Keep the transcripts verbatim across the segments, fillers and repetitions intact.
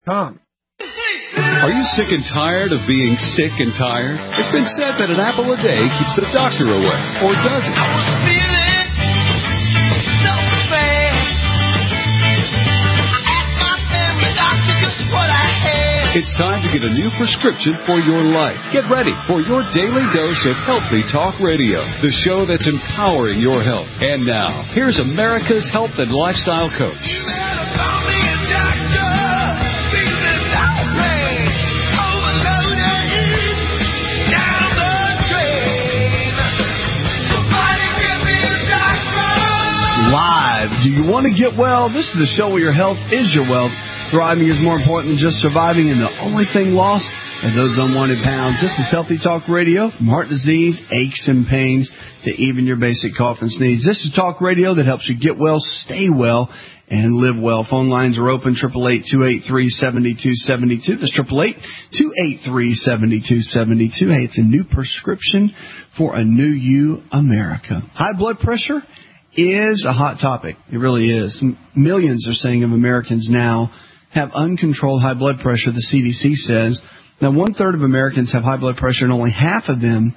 com. Are you sick and tired of being sick and tired? It's been said that an apple a day keeps the doctor away. Or does it? I was feeling so bad. I asked my family doctor just what I had. It's time to get a new prescription for your life. Get ready for your daily dose of Healthy Talk Radio, the show that's empowering your health. And now, here's America's health and lifestyle coach. You better call me a doctor. Feeling so bad. Overloaded. Down the drain. Somebody give me a doctor. Live. Do you want to get well? This is the show where your health is your wealth. Thriving is more important than just surviving, and the only thing lost are those unwanted pounds. This is Healthy Talk Radio, from heart disease, aches and pains, to even your basic cough and sneeze. This is talk radio that helps you get well, stay well, and live well. Phone lines are open, eight eight eight, two eight three, seven two seven two. That's eight eight eight, two eight three, seven two seven two. Hey, it's a new prescription for a new you, America. High blood pressure is a hot topic. It really is. Millions are saying of Americans now have uncontrolled high blood pressure, the C D C says. Now, one-third of Americans have high blood pressure, and only half of them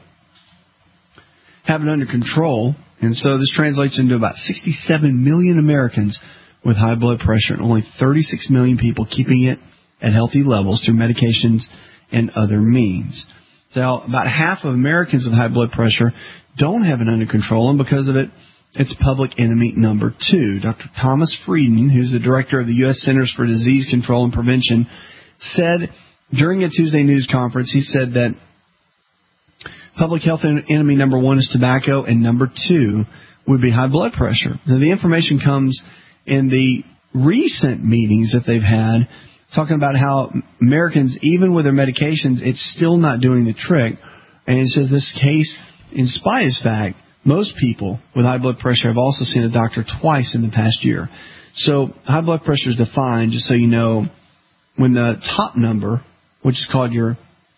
have it under control. And so this translates into about sixty-seven million Americans with high blood pressure, and only thirty-six million people keeping it at healthy levels through medications and other means. So about half of Americans with high blood pressure don't have it under control, and because of it, it's public enemy number two. Doctor Thomas Frieden, who's the director of the U S Centers for Disease Control and Prevention, said during a Tuesday news conference, he said that public health enemy number one is tobacco, and number two would be high blood pressure. Now, the information comes in the recent meetings that they've had, talking about how Americans, even with their medications, it's still not doing the trick. And it says this case, in spite of this fact, most people with high blood pressure have also seen a doctor twice in the past year. So high blood pressure is defined, just so you know, when the top number, which is called your,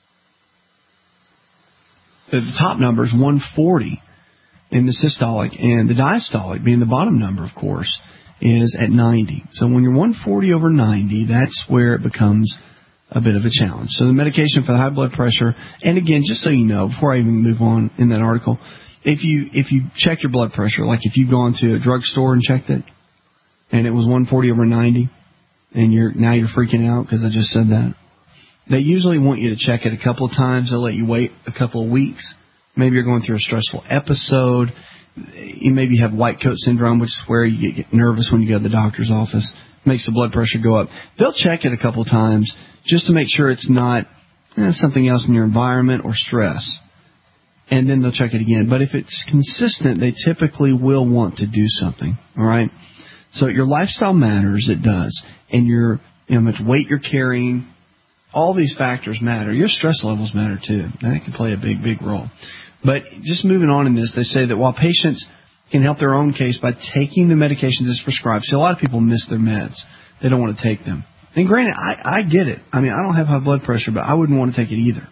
the top number is one forty in the systolic, and the diastolic, being the bottom number, of course, is at ninety. So when you're one forty over ninety, that's where it becomes a bit of a challenge. So the medication for the high blood pressure, and again, just so you know, before I even move on in that article, If you if you check your blood pressure, like if you've gone to a drugstore and checked it, and it was one forty over ninety, and you're now you're freaking out because I just said that, they usually want you to check it a couple of times. They'll let you wait a couple of weeks. Maybe you're going through a stressful episode. You maybe have white coat syndrome, which is where you get nervous when you go to the doctor's office. It makes the blood pressure go up. They'll check it a couple of times just to make sure it's not eh, something else in your environment or stress. And then they'll check it again. But if it's consistent, they typically will want to do something. All right? So your lifestyle matters. It does. And your, you know, how much weight you're carrying, all these factors matter. Your stress levels matter, too. That can play a big, big role. But just moving on in this, they say that while patients can help their own case by taking the medications as prescribed, see, a lot of people miss their meds. They don't want to take them. And granted, I, I get it. I mean, I don't have high blood pressure, but I wouldn't want to take it either.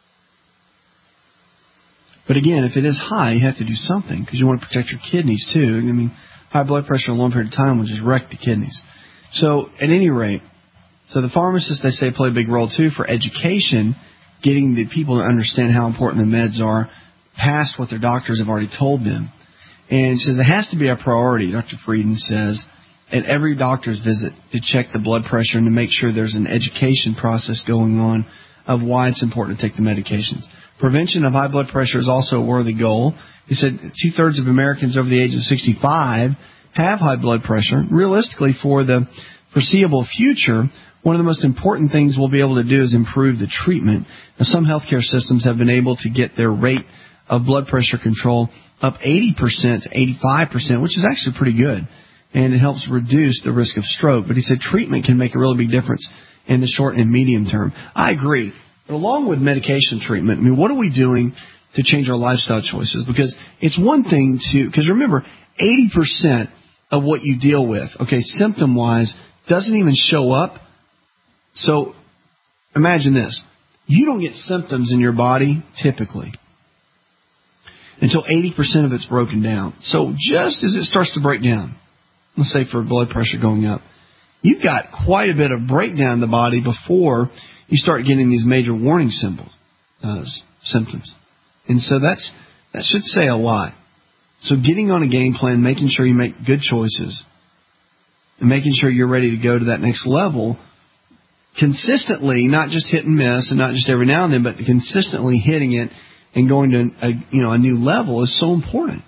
But again, if it is high, you have to do something because you want to protect your kidneys too. I mean, high blood pressure in a long period of time will just wreck the kidneys. So at any rate, so the pharmacists, they say, play a big role too for education, getting the people to understand how important the meds are past what their doctors have already told them. And she says it has to be a priority, Doctor Frieden says, at every doctor's visit to check the blood pressure and to make sure there's an education process going on of why it's important to take the medications. Prevention of high blood pressure is also a worthy goal. He said two-thirds of Americans over the age of sixty-five have high blood pressure. Realistically, for the foreseeable future, one of the most important things we'll be able to do is improve the treatment. Now, some healthcare systems have been able to get their rate of blood pressure control up eighty percent to eighty-five percent, which is actually pretty good, and it helps reduce the risk of stroke. But he said treatment can make a really big difference in the short and medium term. I agree. But along with medication treatment, I mean, what are we doing to change our lifestyle choices? Because it's one thing to, because remember, eighty percent of what you deal with, okay, symptom-wise, doesn't even show up. So imagine this. You don't get symptoms in your body, typically, until eighty percent of it's broken down. So just as it starts to break down, let's say for blood pressure going up, you've got quite a bit of breakdown in the body before you start getting these major warning symbols, uh, symptoms. And so that's that should say a lot. So getting on a game plan, making sure you make good choices, and making sure you're ready to go to that next level consistently, not just hit and miss, and not just every now and then, but consistently hitting it and going to a, you know, a new level is so important.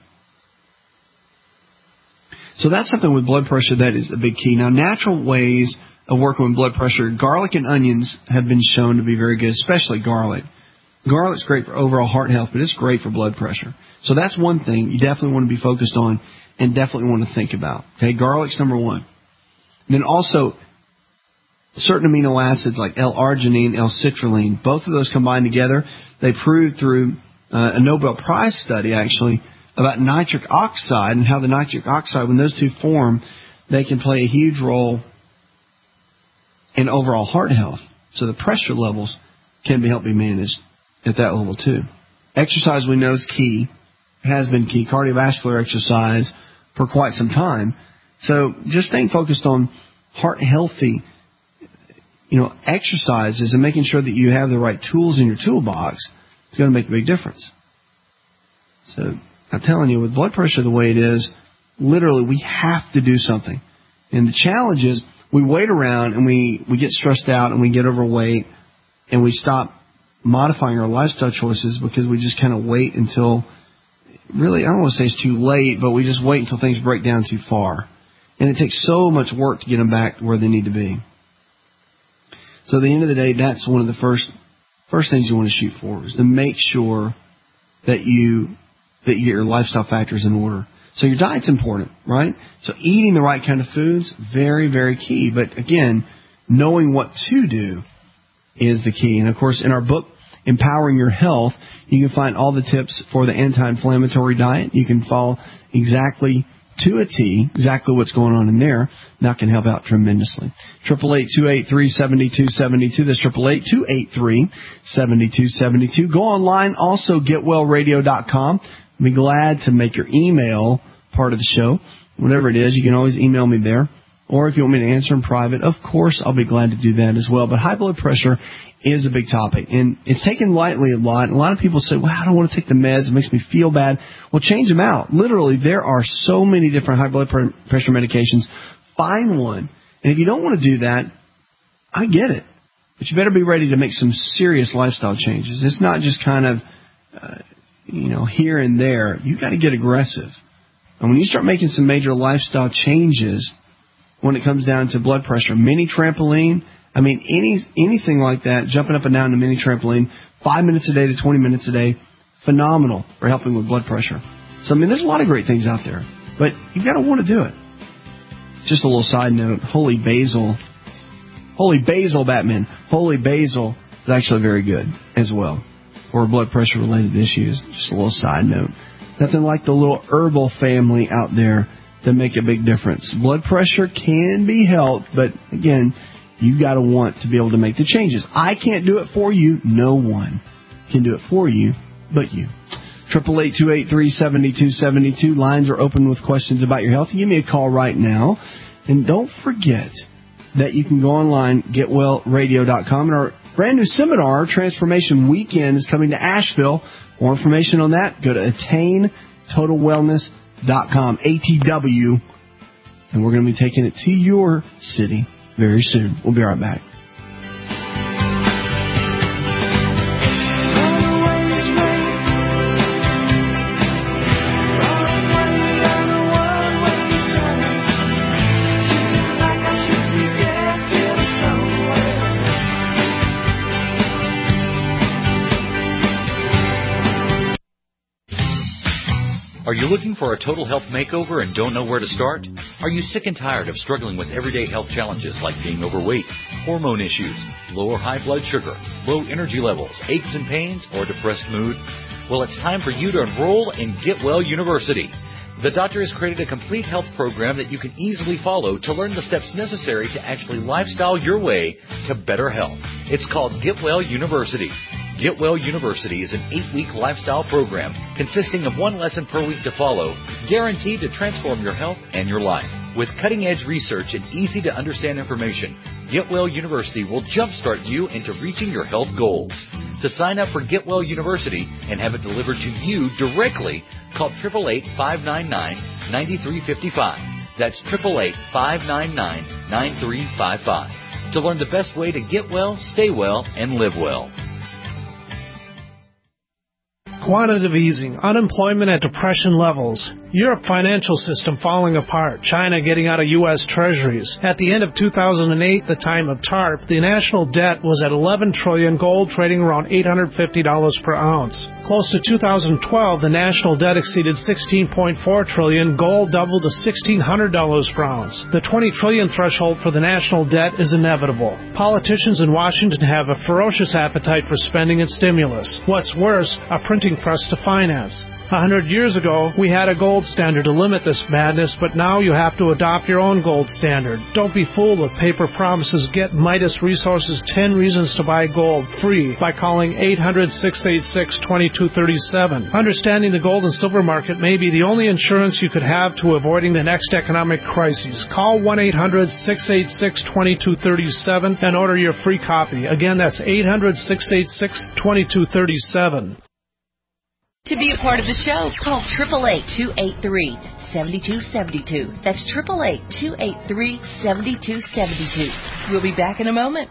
So that's something with blood pressure that is a big key. Now, natural ways of working with blood pressure, garlic and onions have been shown to be very good, especially garlic. Garlic's great for overall heart health, but it's great for blood pressure. So that's one thing you definitely want to be focused on and definitely want to think about. Okay, garlic's number one. And then also, certain amino acids like L-arginine, L-citrulline, both of those combined together, they proved through uh, a Nobel Prize study, actually, about nitric oxide and how the nitric oxide, when those two form, they can play a huge role in overall heart health. So the pressure levels can be helped be managed at that level too. Exercise, we know, is key. It has been key. Cardiovascular exercise for quite some time. So just staying focused on heart healthy, you know, exercises and making sure that you have the right tools in your toolbox is going to make a big difference. So I'm telling you, with blood pressure the way it is, literally we have to do something. And the challenge is we wait around and we, we get stressed out and we get overweight and we stop modifying our lifestyle choices because we just kind of wait until, really, I don't want to say it's too late, but we just wait until things break down too far. And it takes so much work to get them back where they need to be. So at the end of the day, that's one of the first first things you want to shoot for, is to make sure that you that you get your lifestyle factors in order. So your diet's important, right? So eating the right kind of foods, very, very key. But again, knowing what to do is the key. And of course, in our book, Empowering Your Health, you can find all the tips for the anti-inflammatory diet. You can follow exactly to a T, exactly what's going on in there. That can help out tremendously. triple eight, two eight three, seven two seven two. That's triple eight, two eight three, seven two seven two. Go online, also get well radio dot com. I'll be glad to make your email part of the show. Whatever it is, you can always email me there. Or if you want me to answer in private, of course, I'll be glad to do that as well. But high blood pressure is a big topic, and it's taken lightly a lot. And a lot of people say, well, I don't want to take the meds. It makes me feel bad. Well, change them out. Literally, there are so many different high blood pressure medications. Find one. And if you don't want to do that, I get it. But you better be ready to make some serious lifestyle changes. It's not just kind of, uh, you know, here and there. You got to get aggressive. And when you start making some major lifestyle changes, when it comes down to blood pressure, mini trampoline, I mean, any anything like that, jumping up and down in a mini trampoline, five minutes a day to twenty minutes a day, phenomenal for helping with blood pressure. So, I mean, there's a lot of great things out there, but you've got to want to do it. Just a little side note, holy basil, holy basil, Batman, holy basil is actually very good as well for blood pressure related issues. Just a little side note. Nothing like the little herbal family out there that make a big difference. Blood pressure can be helped, but again, you've got to want to be able to make the changes. I can't do it for you. No one can do it for you but you. triple eight, two eight three, seven two seven two. Lines are open with questions about your health. Give me a call right now. And don't forget that you can go online, get well radio dot com. And our brand new seminar, Transformation Weekend, is coming to Asheville. More information on that, go to attain total wellness dot com, A T W. And we're going to be taking it to your city very soon. We'll be right back. Are you looking for a total health makeover and don't know where to start? Are you sick and tired of struggling with everyday health challenges like being overweight, hormone issues, low or high blood sugar, low energy levels, aches and pains, or depressed mood? Well, it's time for you to enroll in Get Well University. The doctor has created a complete health program that you can easily follow to learn the steps necessary to actually lifestyle your way to better health. It's called Get Well University. Get Well University is an eight-week lifestyle program consisting of one lesson per week to follow, guaranteed to transform your health and your life. With cutting-edge research and easy-to-understand information, Get Well University will jumpstart you into reaching your health goals. To sign up for Get Well University and have it delivered to you directly, call eight eight eight, five nine nine, nine three five five. That's eight eight eight, five nine nine, nine three five five. To learn the best way to get well, stay well, and live well. Quantitative easing, unemployment at depression levels, Europe financial system falling apart, China getting out of U S treasuries. At the end of two thousand eight, the time of TARP, the national debt was at eleven trillion dollars, gold trading around eight hundred fifty dollars per ounce. Close to two thousand twelve, the national debt exceeded sixteen point four trillion dollars, gold doubled to sixteen hundred dollars per ounce. The twenty trillion dollars threshold for the national debt is inevitable. Politicians in Washington have a ferocious appetite for spending and stimulus. What's worse, a printing press to finance. A hundred years ago, we had a gold standard to limit this madness, but now you have to adopt your own gold standard. Don't be fooled with paper promises. Get Midas Resources ten Reasons to Buy Gold free by calling eight hundred, six eight six, two two three seven. Understanding the gold and silver market may be the only insurance you could have to avoiding the next economic crisis. Call one eight hundred, six eight six, two two three seven and order your free copy. Again, that's eight hundred, six eight six, two two three seven. To be a part of the show, call eight eight eight, two eight three, seven two seven two. That's eight eight eight, two eight three, seven two seven two. We'll be back in a moment.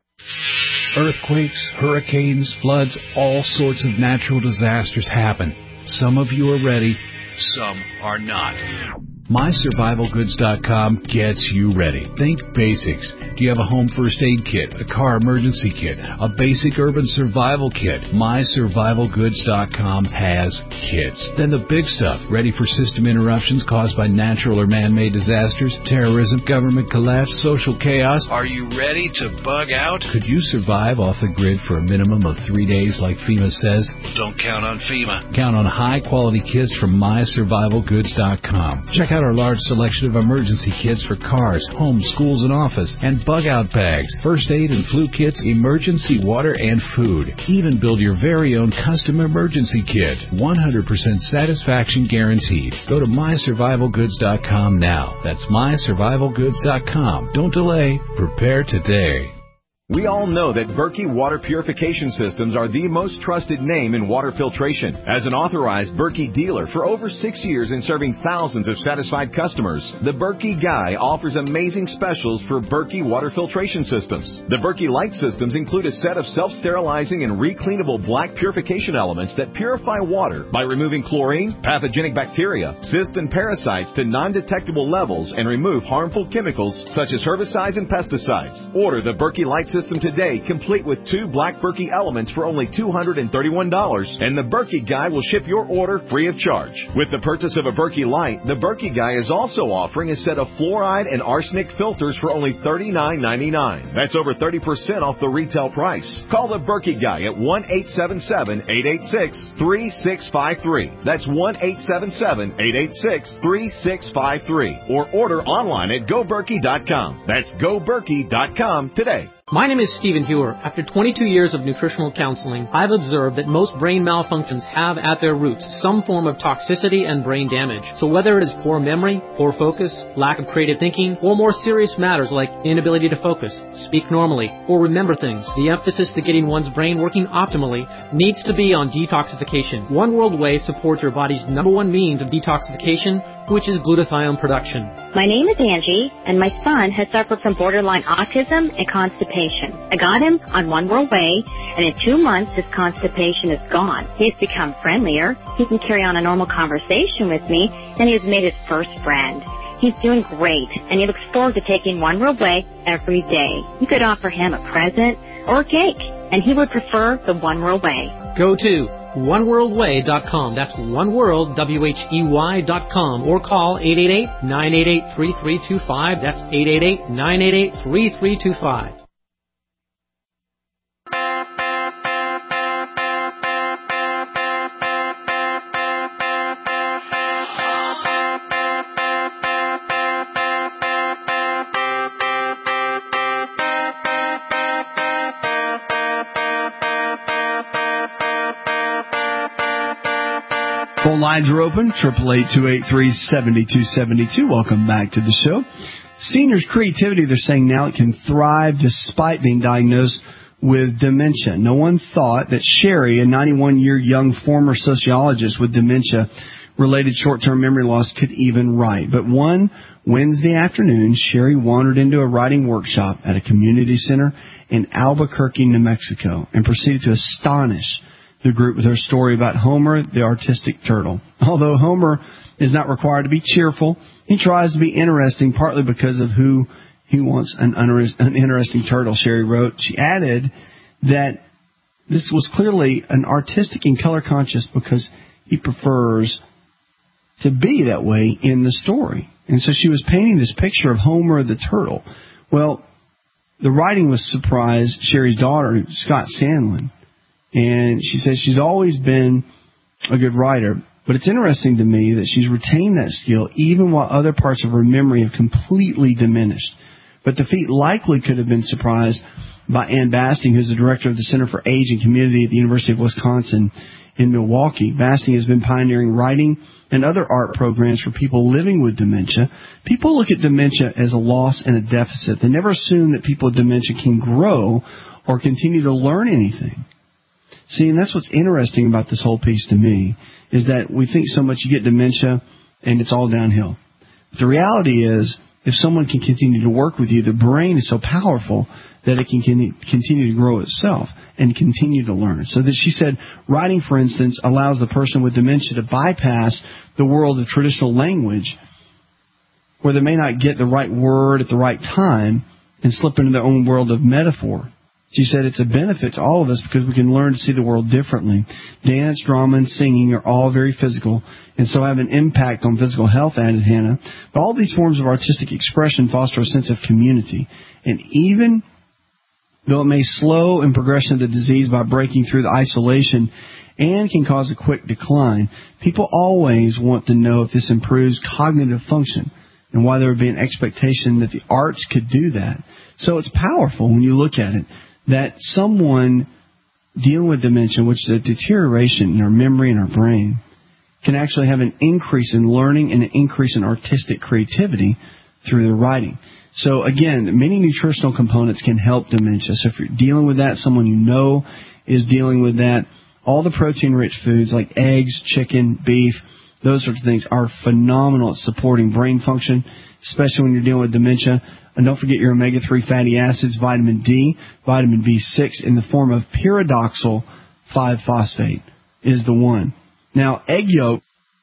Earthquakes, hurricanes, floods, all sorts of natural disasters happen. Some of you are ready, some are not. my survival goods dot com gets you ready. Think basics. Do you have a home first aid kit, a car emergency kit, a basic urban survival kit? my survival goods dot com has kits. Then the big stuff, ready for system interruptions caused by natural or man-made disasters, terrorism, government collapse, social chaos. Are you ready to bug out? Could you survive off the grid for a minimum of three days like FEMA says? Don't count on FEMA. Count on high-quality kits from my survival goods dot com. Check out our large selection of emergency kits for cars, homes, schools, and office, and bug-out bags, first aid and flu kits, emergency water, and food. Even build your very own custom emergency kit. one hundred percent satisfaction guaranteed. Go to my survival goods dot com now. That's my survival goods dot com. Don't delay. Prepare today. We all know that Berkey Water Purification Systems are the most trusted name in water filtration. As an authorized Berkey dealer for over six years and serving thousands of satisfied customers, the Berkey Guy offers amazing specials for Berkey Water Filtration Systems. The Berkey Light Systems include a set of self-sterilizing and recleanable black purification elements that purify water by removing chlorine, pathogenic bacteria, cysts, and parasites to non-detectable levels and remove harmful chemicals such as herbicides and pesticides. Order the Berkey Light Systems System today, complete with two black Berkey elements for only two hundred thirty-one dollars, and the Berkey Guy will ship your order free of charge. With the purchase of a Berkey Light, the Berkey Guy is also offering a set of fluoride and arsenic filters for only thirty-nine ninety-nine. That's over thirty percent off the retail price. Call the Berkey Guy at one eight seven seven, eight eight six, three six five three. That's one eight seven seven, eight eight six, three six five three. Or order online at go berkey dot com. That's go berkey dot com today. My name is Stephen Hewer. After twenty-two years of nutritional counseling, I've observed that most brain malfunctions have at their roots some form of toxicity and brain damage. So whether it is poor memory, poor focus, lack of creative thinking, or more serious matters like inability to focus, speak normally, or remember things, the emphasis to getting one's brain working optimally needs to be on detoxification. One World Whey supports your body's number one means of detoxification, which is glutathione production. My name is Angie, and my son has suffered from borderline autism and constipation. I got him on One World Whey, and in two months his constipation is gone. He has become friendlier, he can carry on a normal conversation with me, and he has made his first friend. He's doing great, and he looks forward to taking One World Whey every day. You could offer him a present or a cake, and he would prefer the One World Whey. Go to one world whey dot com. That's oneworld, W H E Y dot com. Or call eight eight eight, nine eight eight, three three two five. That's eight eight eight, nine eight eight, three three two five. Phone lines are open, eight eight eight, two eight three, seven two seven two. Welcome back to the show. Seniors' creativity, they're saying now it can thrive despite being diagnosed with dementia. No one thought that Sherry, a ninety-one-year young former sociologist with dementia-related short-term memory loss, could even write. But one Wednesday afternoon, Sherry wandered into a writing workshop at a community center in Albuquerque, New Mexico, and proceeded to astonish the group with her story about Homer, the artistic turtle. Although Homer is not required to be cheerful, he tries to be interesting, partly because of who he wants an uninteresting turtle, Sherry wrote. She added that this was clearly an artistic and color conscious because he prefers to be that way in the story. And so she was painting this picture of Homer the turtle. Well, the writing was surprised Sherry's daughter, Scott Sandlin. And she says she's always been a good writer. But it's interesting to me that she's retained that skill even while other parts of her memory have completely diminished. But the feat likely could have been surprised by Ann Basting, who's the director of the Center for Age and Community at the University of Wisconsin in Milwaukee. Basting has been pioneering writing and other art programs for people living with dementia. People look at dementia as a loss and a deficit. They never assume that people with dementia can grow or continue to learn anything. See, and that's what's interesting about this whole piece to me, is that we think so much you get dementia and it's all downhill. But the reality is, if someone can continue to work with you, the brain is so powerful that it can continue to grow itself and continue to learn. So that she said, writing, for instance, allows the person with dementia to bypass the world of traditional language where they may not get the right word at the right time and slip into their own world of metaphor. She said it's a benefit to all of us because we can learn to see the world differently. Dance, drama, and singing are all very physical and so have an impact on physical health, added Hannah. But all these forms of artistic expression foster a sense of community. And even though it may slow in progression of the disease by breaking through the isolation and can cause a quick decline, people always want to know if this improves cognitive function and why there would be an expectation that the arts could do that. So it's powerful when you look at it, that someone dealing with dementia, which is a deterioration in our memory and our brain, can actually have an increase in learning and an increase in artistic creativity through their writing. So again, many nutritional components can help dementia. So if you're dealing with that, someone you know is dealing with that, all the protein-rich foods like eggs, chicken, beef, those sorts of things are phenomenal at supporting brain function, especially when you're dealing with dementia. And don't forget your omega three fatty acids, vitamin D, vitamin B six in the form of pyridoxal five phosphate is the one. Now, egg yolk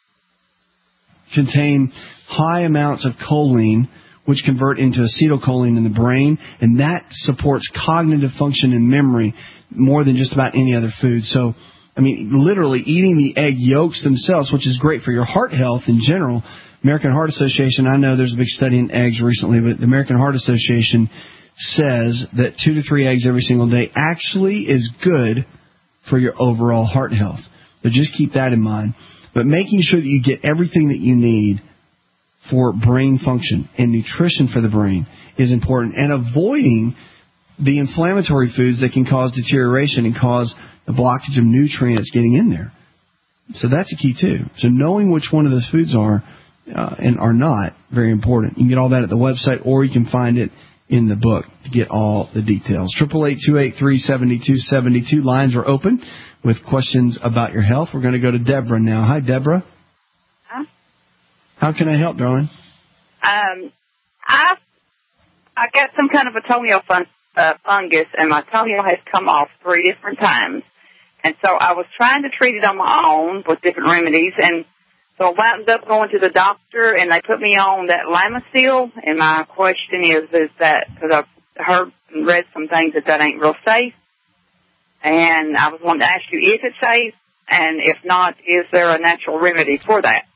contain high amounts of choline, which convert into acetylcholine in the brain, and that supports cognitive function and memory more than just about any other food. So, I mean, literally eating the egg yolks themselves, which is great for your heart health in general. American Heart Association, I know there's a big study in eggs recently, but the American Heart Association says that two to three eggs every single day actually is good for your overall heart health. So just keep that in mind. But making sure that you get everything that you need for brain function and nutrition for the brain is important. And avoiding the inflammatory foods that can cause deterioration and cause the blockage of nutrients getting in there. So that's a key too. So knowing which one of those foods are uh, and are not, very important. You can get all that at the website, or you can find it in the book to get all the details. eight eight eight, two eight three, seven two seven two. Lines are open with questions about your health. We're going to go to Deborah now. Hi, Deborah. Huh? How can I help, darling? Um, I I got some kind of a toenail fun, uh, fungus, and my toenail has come off three different times. And so I was trying to treat it on my own with different remedies, and so I wound up going to the doctor, and they put me on that Lamisil. And my question is, is that, because I've heard and read some things that that ain't real safe, and I was wanting to ask you if it's safe, and if not, is there a natural remedy for that?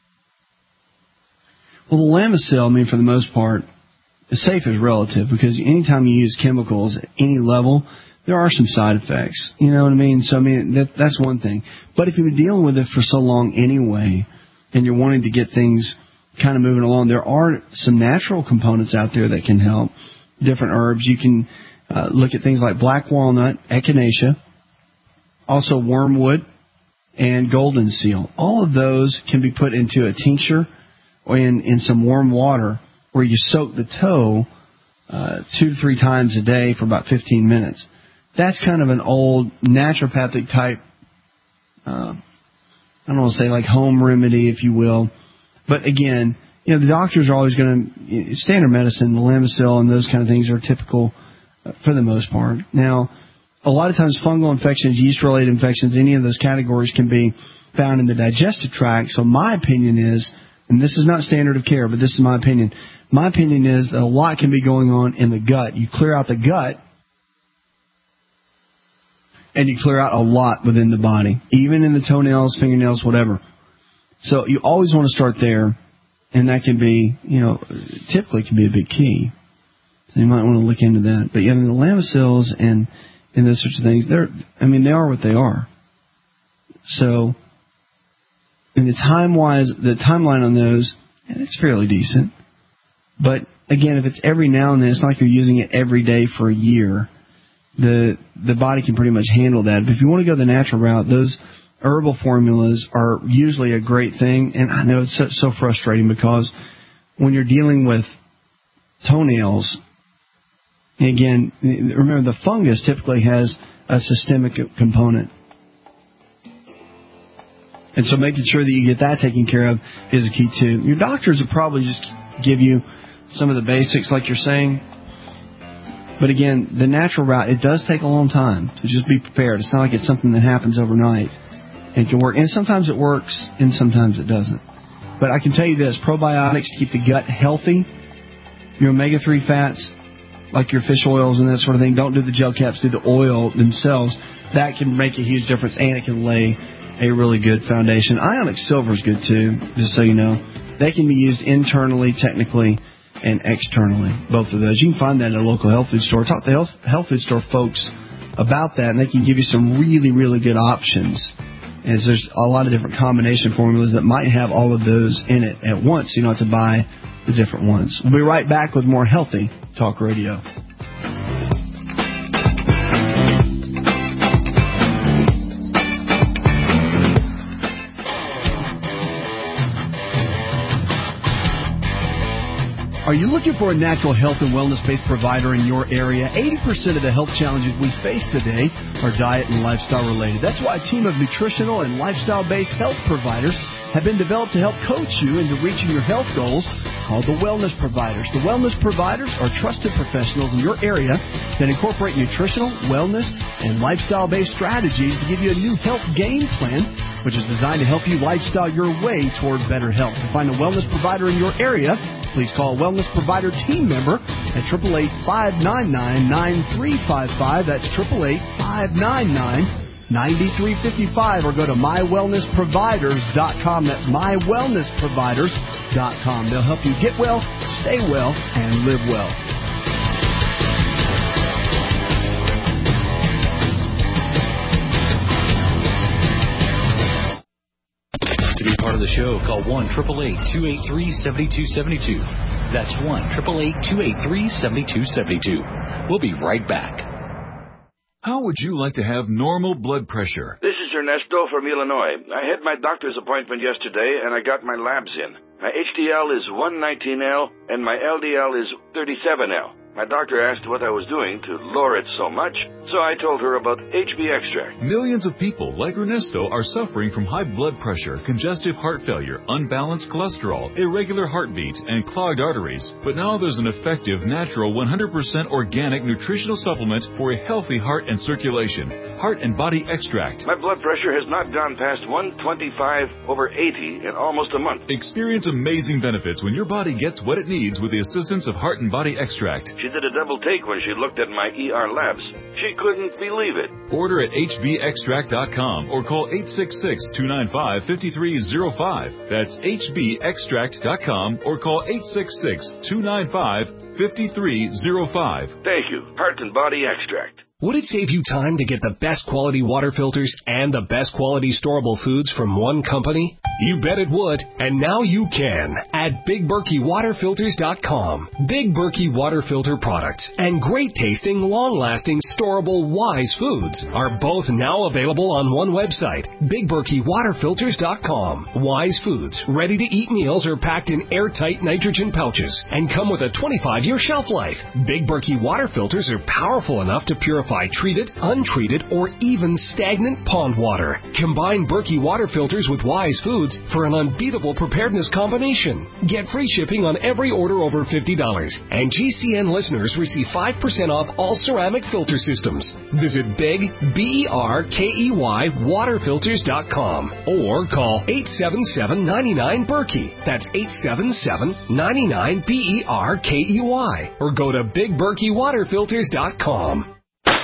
Well, the Lamisil, I mean, for the most part, safe is relative, because anytime you use chemicals at any level, there are some side effects. You know what I mean? So, I mean, that, that's one thing. But if you've been dealing with it for so long anyway, and you're wanting to get things kind of moving along, there are some natural components out there that can help. Different herbs. You can uh, look at things like black walnut, echinacea, also wormwood, and golden seal. All of those can be put into a tincture or in, in some warm water where you soak the toe uh, two to three times a day for about fifteen minutes. That's kind of an old naturopathic type, uh, I don't want to say like home remedy, if you will. But again, you know, the doctors are always going to, standard medicine, the Lamisil and those kind of things are typical uh, for the most part. Now, a lot of times fungal infections, yeast-related infections, any of those categories can be found in the digestive tract. So my opinion is, and this is not standard of care, but this is my opinion, my opinion is that a lot can be going on in the gut. You clear out the gut, and you clear out a lot within the body, even in the toenails, fingernails, whatever. So you always want to start there, and that can be, you know, typically can be a big key. So you might want to look into that. But yeah, I mean, the Lamicils and, and those sorts of things, they're, I mean, they are what they are. So, in the time-wise, the timeline on those, it's fairly decent. But again, if it's every now and then, it's not like you're using it every day for a year. The the body can pretty much handle that. But if you want to go the natural route, those herbal formulas are usually a great thing. And I know it's so, so frustrating because when you're dealing with toenails, again, remember the fungus typically has a systemic component. And so making sure that you get that taken care of is a key too. Your doctors will probably just give you some of the basics like you're saying. But again, the natural route, it does take a long time, so just be prepared. It's not like it's something that happens overnight and can work. And sometimes it works and sometimes it doesn't. But I can tell you this, probiotics to keep the gut healthy, your omega three fats, like your fish oils and that sort of thing, don't do the gel caps, do the oil themselves. That can make a huge difference, and it can lay a really good foundation. Ionic silver is good too, just so you know. They can be used internally, technically, and externally, both of those. You can find that at a local health food store. Talk to health, health food store folks about that, and they can give you some really, really good options. As there's a lot of different combination formulas that might have all of those in it at once. You don't have to buy the different ones. We'll be right back with more Healthy Talk Radio. Are you looking for a natural health and wellness-based provider in your area? eighty percent of the health challenges we face today are diet and lifestyle related. That's why a team of nutritional and lifestyle-based health providers have been developed to help coach you into reaching your health goals, called the Wellness Providers. The Wellness Providers are trusted professionals in your area that incorporate nutritional, wellness, and lifestyle-based strategies to give you a new health game plan, which is designed to help you lifestyle your way toward better health. To find a wellness provider in your area, please call a Wellness Provider team member at eight eight eight, five nine nine, nine three five five. That's eight eight eight, five nine nine, nine three five five. Or go to my wellness providers dot com. That's my wellness providers dot com. They'll help you get well, stay well, and live well. To be part of the show, call one eight eight eight, two eight three, seven two seven two. That's one eight eight eight, two eight three, seven two seven two. We'll be right back. How would you like to have normal blood pressure? This is Ernesto from Illinois. I had my doctor's appointment yesterday, and I got my labs in. My H D L is one nineteen L, and my L D L is thirty-seven L. My doctor asked what I was doing to lower it so much, so I told her about H B Extract. Millions of people like Ernesto are suffering from high blood pressure, congestive heart failure, unbalanced cholesterol, irregular heartbeat, and clogged arteries. But now there's an effective, natural, one hundred percent organic nutritional supplement for a healthy heart and circulation. Heart and Body Extract. My blood pressure has not gone past one twenty-five over eighty in almost a month. Experience amazing benefits when your body gets what it needs with the assistance of Heart and Body Extract. She did a double take when she looked at my E R labs. She couldn't believe it. Order at H B extract dot com or call eight six six, two nine five, five three zero five. That's H B extract dot com or call eight six six, two nine five, five three zero five. Thank you. Heart and Body Extract. Would it save you time to get the best quality water filters and the best quality storable foods from one company? You bet it would, and now you can at Big Berkey Water Filters dot com. Big Berkey Water Filter products and great tasting, long-lasting, storable Wise foods are both now available on one website, Big Berkey Water Filters dot com. Wise foods, ready-to-eat meals are packed in airtight nitrogen pouches and come with a twenty-five year shelf life. Big Berkey Water Filters are powerful enough to purify treated, untreated, or even stagnant pond water. Combine Berkey Water Filters with Wise Foods for an unbeatable preparedness combination. Get free shipping on every order over fifty dollars. And G C N listeners receive five percent off all ceramic filter systems. Visit Big, B E R K E Y, water filters dot com or call eight seven seven, nine nine, Berkey. That's eight seven seven, nine nine, B E R K E Y. Or go to Big Berkey Water Filters dot com.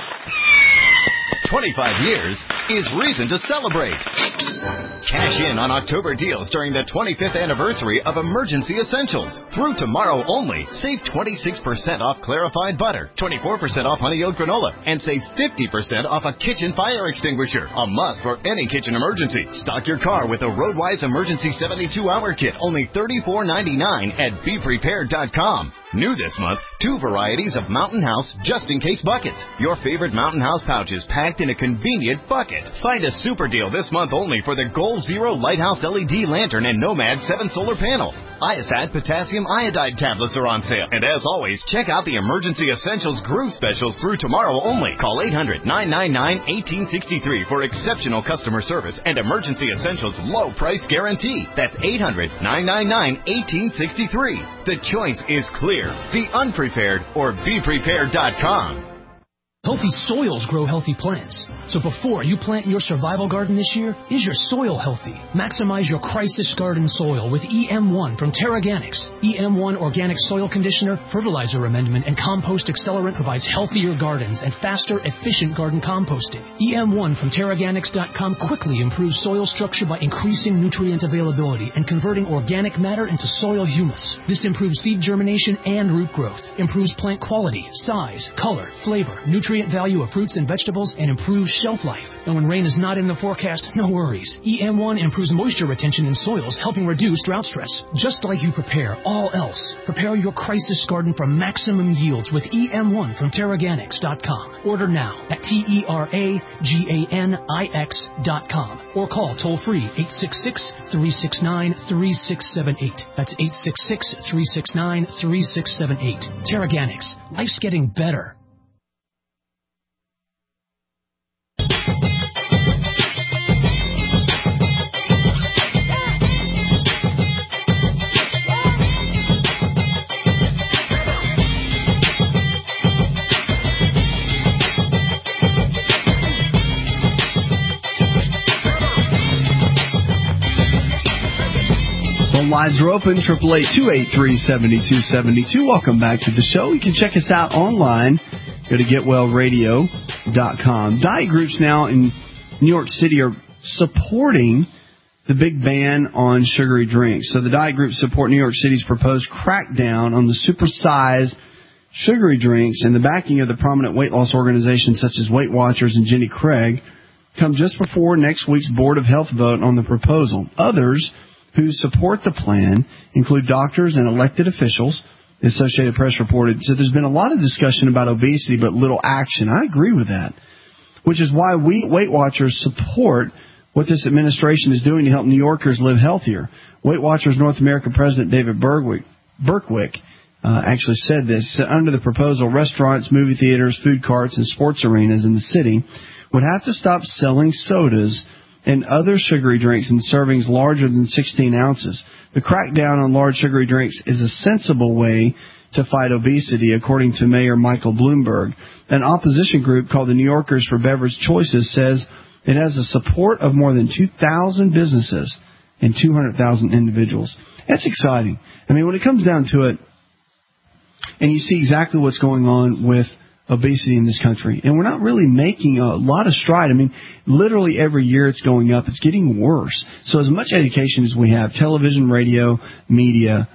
twenty-five years is reason to celebrate. Cash in on October deals during the twenty-fifth anniversary of Emergency Essentials. Through tomorrow only, save twenty-six percent off clarified butter, twenty-four percent off honey oat granola, and save fifty percent off a kitchen fire extinguisher. A must for any kitchen emergency. Stock your car with a Roadwise Emergency seventy-two hour kit, only thirty-four ninety-nine at be prepared dot com. New this month, two varieties of Mountain House just-in-case buckets. Your favorite Mountain House pouches packed in a convenient bucket. Find a super deal this month only for the Goal Zero Lighthouse L E D Lantern and Nomad seven Solar Panel. Iosat Potassium Iodide tablets are on sale. And as always, check out the Emergency Essentials Groove Specials through tomorrow only. Call eight hundred, nine nine nine, one eight six three for exceptional customer service and Emergency Essentials low price guarantee. That's eight hundred, nine nine nine, one eight six three. The choice is clear. Be unprepared or be prepared dot com. Healthy soils grow healthy plants. So before you plant your survival garden this year, is your soil healthy? Maximize your crisis garden soil with E M one from TerraGanix. E M one Organic Soil Conditioner, Fertilizer Amendment, and Compost Accelerant provides healthier gardens and faster, efficient garden composting. E M one from Terraganix dot com quickly improves soil structure by increasing nutrient availability and converting organic matter into soil humus. This improves seed germination and root growth, improves plant quality, size, color, flavor, nutrient value of fruits and vegetables, and improves shelf life. And when rain is not in the forecast, no worries. E M one improves moisture retention in soils, helping reduce drought stress. Just like you prepare all else, prepare your crisis garden for maximum yields with E M one from Terraganix dot com. Order now at T E R A G A N I X dot com or call toll-free eight six six, three six nine, three six seven eight. That's eight six six, three six nine, three six seven eight. Terraganix. Life's getting better. Lines are open, eight eight eight, two eight three, seven two seven two. Welcome back to the show. You can check us out online. Go to get well radio dot com. Diet groups now in New York City are supporting the big ban on sugary drinks. So the diet groups support New York City's proposed crackdown on the supersized sugary drinks, and the backing of the prominent weight loss organizations such as Weight Watchers and Jenny Craig come just before next week's Board of Health vote on the proposal. Others who support the plan include doctors and elected officials, the Associated Press reported. So there's been a lot of discussion about obesity, but little action. I agree with that, which is why we, Weight Watchers, support what this administration is doing to help New Yorkers live healthier. Weight Watchers North America President David Berwick, Berkwick uh, actually said this. Said under the proposal, restaurants, movie theaters, food carts, and sports arenas in the city would have to stop selling sodas and other sugary drinks in servings larger than sixteen ounces. The crackdown on large sugary drinks is a sensible way to fight obesity, according to Mayor Michael Bloomberg. An opposition group called the New Yorkers for Beverage Choices says it has the support of more than two thousand businesses and two hundred thousand individuals. That's exciting. I mean, when it comes down to it, and you see exactly what's going on with obesity in this country, and we're not really making a lot of stride. I mean, literally every year it's going up. It's getting worse. So as much education as we have, television, radio, media,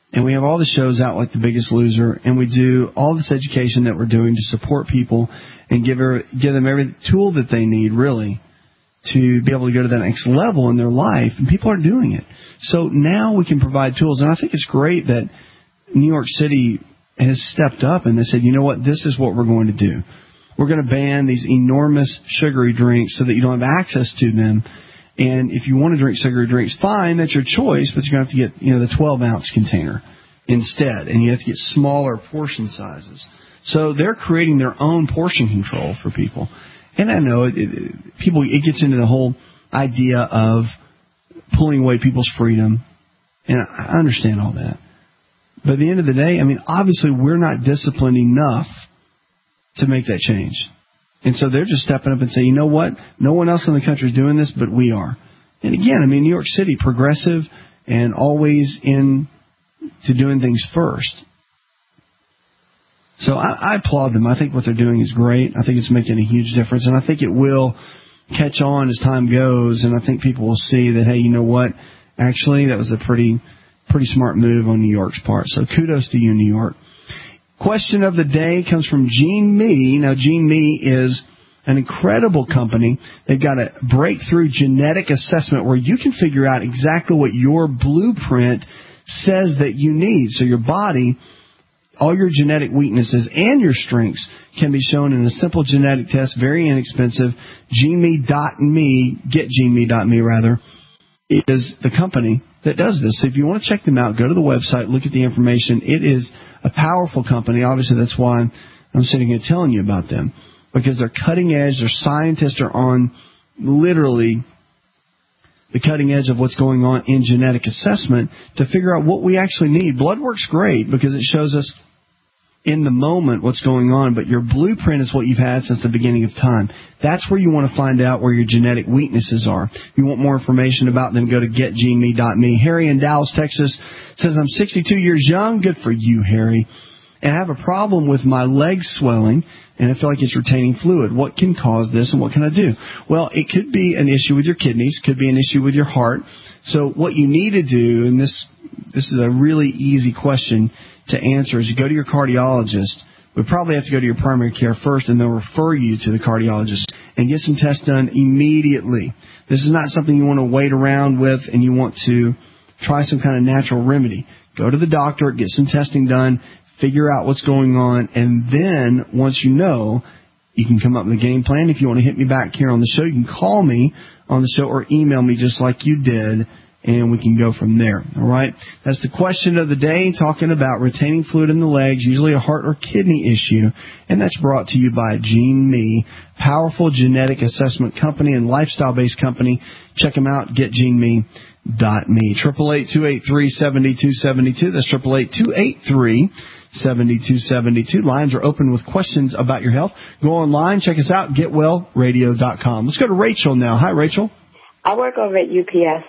And we have all the shows out like The Biggest Loser, and we do all this education that we're doing to support people and give her, give them every tool that they need, really, to be able to go to that next level in their life, and people are doing it. So now we can provide tools, and I think it's great that New York City has stepped up and they said, you know what, this is what we're going to do. We're going to ban these enormous sugary drinks so that you don't have access to them. And if you want to drink sugary drinks, fine, that's your choice, but you're going to have to get, you know, the twelve-ounce container instead, and you have to get smaller portion sizes. So they're creating their own portion control for people. And I know it, it, people, it gets into the whole idea of pulling away people's freedom, and I understand all that. But at the end of the day, I mean, obviously we're not disciplined enough to make that change. And so they're just stepping up and saying, you know what, no one else in the country is doing this, but we are. And again, I mean, New York City, progressive and always in to doing things first. So I, I applaud them. I think what they're doing is great. I think it's making a huge difference, and I think it will catch on as time goes, and I think people will see that, hey, you know what, actually that was a pretty pretty smart move on New York's part. So kudos to you, New York. Question of the day comes from Gene Me. Now, Gene Me is an incredible company. They've got a breakthrough genetic assessment where you can figure out exactly what your blueprint says that you need. So your body, all your genetic weaknesses and your strengths can be shown in a simple genetic test, very inexpensive. Gene Me dot me, get Gene Me dot me rather, is the company that does this. So if you want to check them out, go to the website, look at the information. It is a powerful company. Obviously, that's why I'm sitting here telling you about them, because they're cutting edge. Their scientists are on literally the cutting edge of what's going on in genetic assessment to figure out what we actually need. Blood work's great because it shows us in the moment what's going on, but your blueprint is what you've had since the beginning of time. That's where you want to find out where your genetic weaknesses are. If you want more information about them, go to get gene me dot me. Harry in Dallas, Texas says, I'm sixty-two years young. Good for you, Harry. And I have a problem with my legs swelling, and I feel like it's retaining fluid. What can cause this, and what can I do? Well, it could be an issue with your kidneys, could be an issue with your heart. So what you need to do, and this this is a really easy question to answer, is you go to your cardiologist. We probably have to go to your primary care first, and they'll refer you to the cardiologist and get some tests done immediately. This is not something you want to wait around with and you want to try some kind of natural remedy. Go to the doctor, get some testing done, figure out what's going on, and then once you know, you can come up with a game plan. If you want to hit me back here on the show, you can call me on the show or email me just like you did, and we can go from there. All right? That's the question of the day, talking about retaining fluid in the legs, usually a heart or kidney issue, and that's brought to you by Gene Me, powerful genetic assessment company and lifestyle-based company. Check them out, get gene me dot me. eight eight eight, two eight three, seven two seven two. That's eight eight eight, two eight three, seven two seven two. Lines are open with questions about your health. Go online, check us out, get well radio dot com. Let's go to Rachel now. Hi, Rachel. I work over at U P S,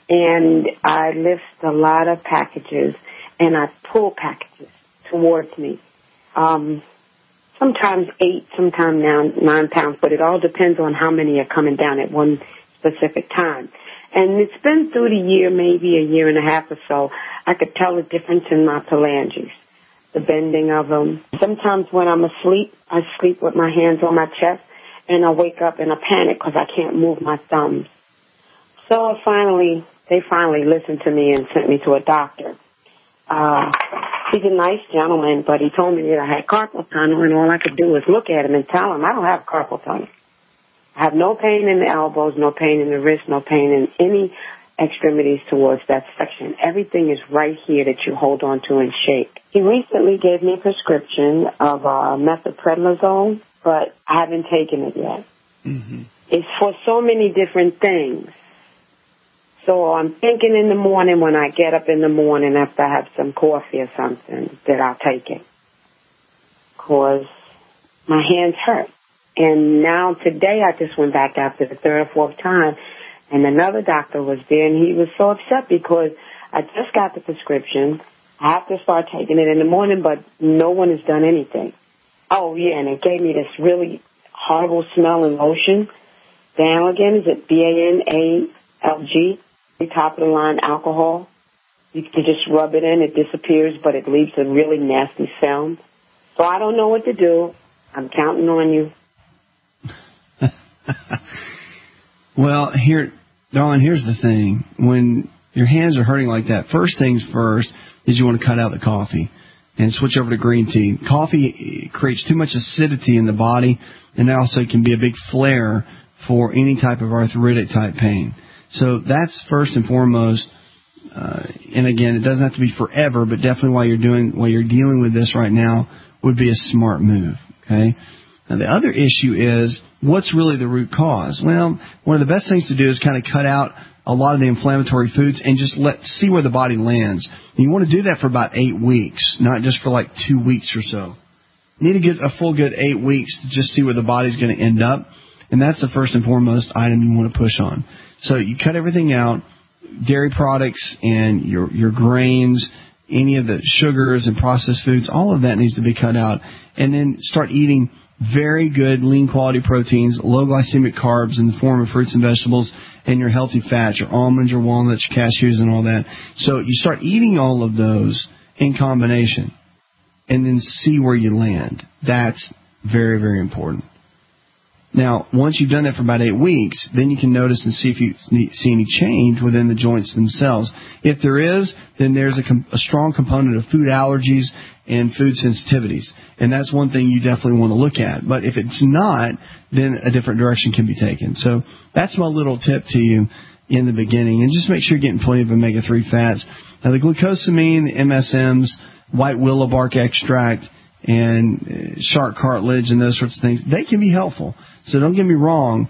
and I lift a lot of packages, and I pull packages towards me. Um, sometimes eight, sometimes nine, nine pounds, but it all depends on how many are coming down at one specific time. And it's been through the year, maybe a year and a half or so, I could tell the difference in my phalanges, the bending of them. Sometimes when I'm asleep, I sleep with my hands on my chest, and I wake up in a panic because I can't move my thumbs. So I finally, they finally listened to me and sent me to a doctor. Uh, he's a nice gentleman, but he told me that I had carpal tunnel, and all I could do was look at him and tell him I don't have carpal tunnel. I have no pain in the elbows, no pain in the wrist, no pain in any extremities towards that section. Everything is right here that you hold on to and shake. He recently gave me a prescription of uh, methylprednisolone, but I haven't taken it yet. Mm-hmm. It's for so many different things. So I'm thinking in the morning, when I get up in the morning after I have some coffee or something, that I'll take it. Because my hands hurt. And now today I just went back after the third or fourth time, and another doctor was there, and he was so upset because I just got the prescription. I have to start taking it in the morning, but no one has done anything. Oh, yeah, and it gave me this really horrible smelling lotion. Down again, is it B A N A L G? Top of the line alcohol. You can just rub it in, it disappears, but it leaves a really nasty film. So I don't know what to do. I'm counting on you. Well, here, Dawn, here's the thing. When your hands are hurting like that, first things first is you want to cut out the coffee and switch over to green tea. Coffee creates too much acidity in the body, and also can be a big flare for any type of arthritic type pain. So that's first and foremost. Uh, and again, it doesn't have to be forever, but definitely while you're doing, while you're dealing with this right now, would be a smart move. Okay. Now the other issue is, what's really the root cause? Well, one of the best things to do is kind of cut out a lot of the inflammatory foods and just let see where the body lands. And you want to do that for about eight weeks, not just for like two weeks or so. You need to get a full good eight weeks to just see where the body's going to end up. And that's the first and foremost item you want to push on. So you cut everything out, dairy products and your your grains, any of the sugars and processed foods, all of that needs to be cut out. And then start eating very good, lean quality proteins, low glycemic carbs in the form of fruits and vegetables, and your healthy fats, your almonds, your walnuts, your cashews, and all that. So you start eating all of those in combination and then see where you land. That's very, very important. Now, once you've done that for about eight weeks, then you can notice and see if you see any change within the joints themselves. If there is, then there's a, com- a strong component of food allergies and food sensitivities. And that's one thing you definitely want to look at. But if it's not, then a different direction can be taken. So that's my little tip to you in the beginning. And just make sure you're getting plenty of omega three fats. Now, the glucosamine, the M S Ms, white willow bark extract, and shark cartilage and those sorts of things, they can be helpful. So don't get me wrong.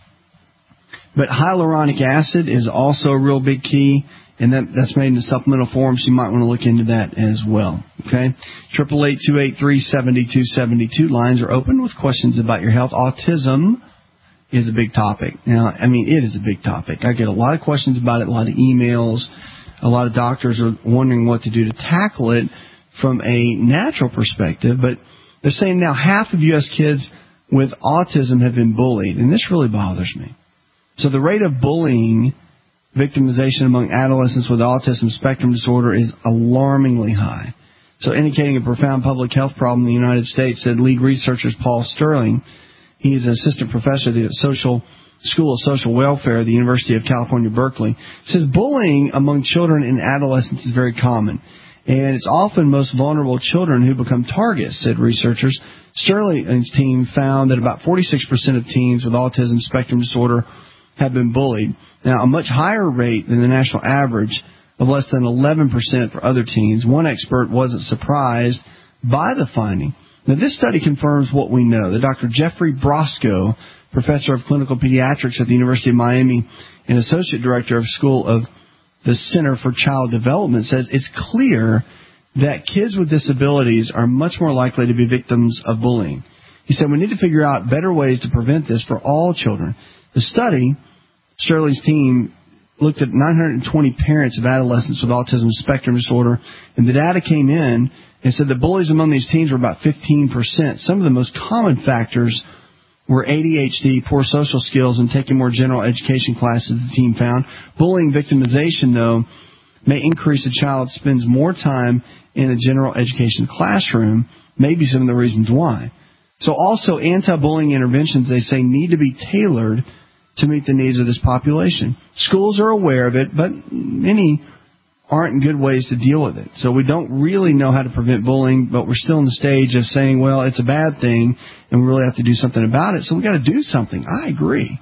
But hyaluronic acid is also a real big key, and that, that's made in supplemental form, so you might want to look into that as well. Okay? triple eight, two eight three, seven two seven two. Lines are open with questions about your health. Autism is a big topic. Now, I mean, it is a big topic. I get a lot of questions about it, a lot of emails. A lot of doctors are wondering what to do to tackle it from a natural perspective, but they're saying now half of U S kids with autism have been bullied, and this really bothers me. So the rate of bullying, victimization among adolescents with autism spectrum disorder is alarmingly high. So indicating a profound public health problem in the United States, said lead researcher Paul Sterling. He's an assistant professor at the Social School of Social Welfare at the University of California, Berkeley. Says bullying among children and adolescents is very common. And it's often most vulnerable children who become targets, said researchers. Sterling's team found that about forty-six percent of teens with autism spectrum disorder have been bullied. Now, a much higher rate than the national average of less than eleven percent for other teens. One expert wasn't surprised by the finding. Now, this study confirms what we know. The Doctor Jeffrey Brosco, professor of clinical pediatrics at the University of Miami and associate director of School of the Center for Child Development, says it's clear that kids with disabilities are much more likely to be victims of bullying. He said we need to figure out better ways to prevent this for all children. The study, Sterling's team looked at nine hundred twenty parents of adolescents with autism spectrum disorder, and the data came in and said that bullies among these teens were about fifteen percent. Some of the most common factors were A D H D, poor social skills, and taking more general education classes, the team found. Bullying victimization, though, may increase a child spends more time in a general education classroom, maybe some of the reasons why. So also anti-bullying interventions, they say, need to be tailored to meet the needs of this population. Schools are aware of it, but many aren't in good ways to deal with it. So we don't really know how to prevent bullying, but we're still in the stage of saying, well, it's a bad thing, and we really have to do something about it. So we got to do something. I agree.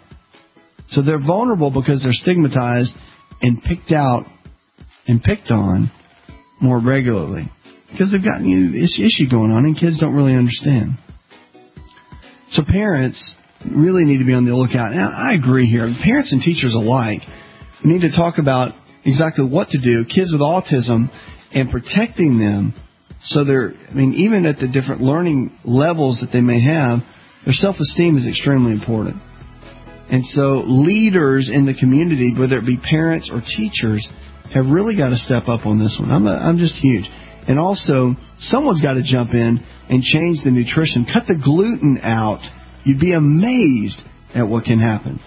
So they're vulnerable because they're stigmatized and picked out and picked on more regularly because they've got you know, this issue going on, and kids don't really understand. So parents really need to be on the lookout. Now, I agree here. Parents and teachers alike, we need to talk about exactly what to do. Kids with autism and protecting them so they're, I mean, even at the different learning levels that they may have, their self-esteem is extremely important. And so leaders in the community, whether it be parents or teachers, have really got to step up on this one. I'm, a, I'm just huge. And also, someone's got to jump in and change the nutrition. Cut the gluten out. You'd be amazed at what can happen.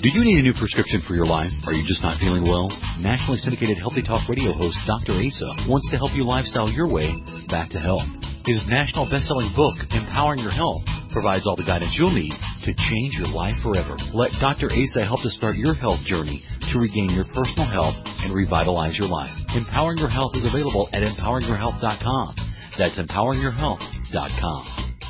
Do you need a new prescription for your life? Are you just not feeling well? Nationally syndicated Healthy Talk radio host Doctor Asa wants to help you lifestyle your way back to health. His national best-selling book, Empowering Your Health, provides all the guidance you'll need to change your life forever. Let Doctor Asa help to start your health journey to regain your personal health and revitalize your life. Empowering Your Health is available at empowering your health dot com. That's empowering your health dot com.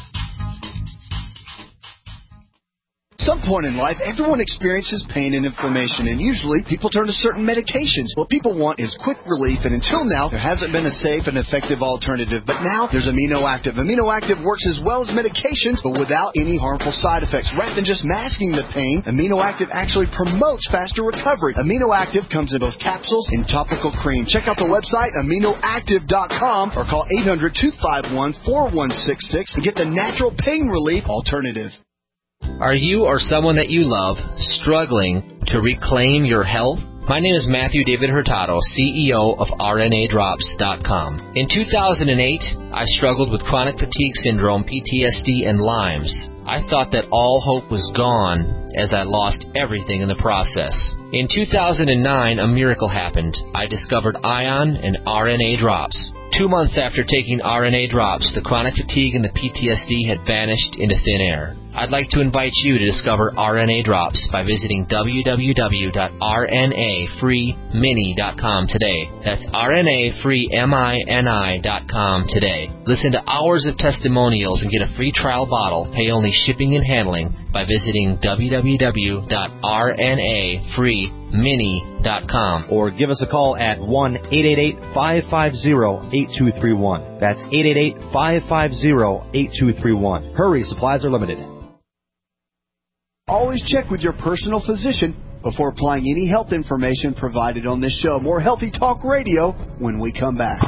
At some point in life, everyone experiences pain and inflammation, and usually people turn to certain medications. What people want is quick relief, and until now, there hasn't been a safe and effective alternative. But now, there's Amino Active. Amino Active works as well as medications, but without any harmful side effects. Rather than just masking the pain, Amino Active actually promotes faster recovery. Amino Active comes in both capsules and topical cream. Check out the website, amino active dot com, or call eight hundred, two five one, four one six six to get the natural pain relief alternative. Are you or someone that you love struggling to reclaim your health? My name is Matthew David Hurtado, C E O of R N A drops dot com. In two thousand eight, I struggled with chronic fatigue syndrome, P T S D, and Lyme's. I thought that all hope was gone as I lost everything in the process. In two thousand nine, a miracle happened. I discovered Ion and R N A drops. Two months after taking R N A drops, the chronic fatigue and the P T S D had vanished into thin air. I'd like to invite you to discover R N A drops by visiting w w w dot r n a free mini dot com today. That's R N A free mini dot com today. Listen to hours of testimonials and get a free trial bottle. Pay only shipping and handling by visiting w w w dot r n a free mini dot com. Or give us a call at one eight eight eight, five five zero, eight two three one. That's eight eight eight, five five zero, eight two three one. Hurry, supplies are limited. Always check with your personal physician before applying any health information provided on this show. More Healthy Talk Radio when we come back.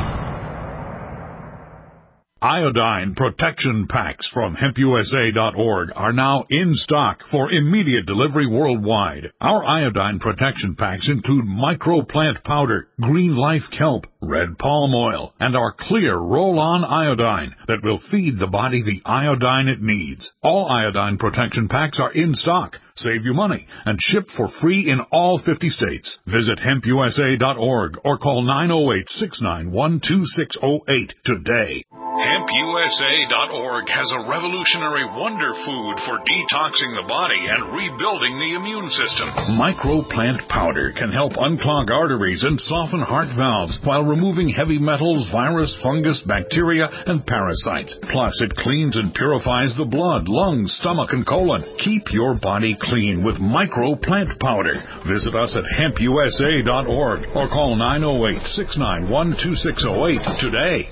Iodine protection packs from hemp U S A dot org are now in stock for immediate delivery worldwide. Our iodine protection packs include microplant powder, green life kelp, red palm oil, and our clear roll-on iodine that will feed the body the iodine it needs. All iodine protection packs are in stock. Save you money and ship for free in all fifty states. Visit hemp U S A dot org or call nine oh eight, six nine one, two six oh eight today. hemp U S A dot org has a revolutionary wonder food for detoxing the body and rebuilding the immune system. Microplant powder can help unclog arteries and soften heart valves while removing heavy metals, virus, fungus, bacteria, and parasites. Plus, it cleans and purifies the blood, lungs, stomach, and colon. Keep your body clean with Microplant powder. Visit us at hemp U S A dot org or call nine oh eight, six nine one, two six oh eight today.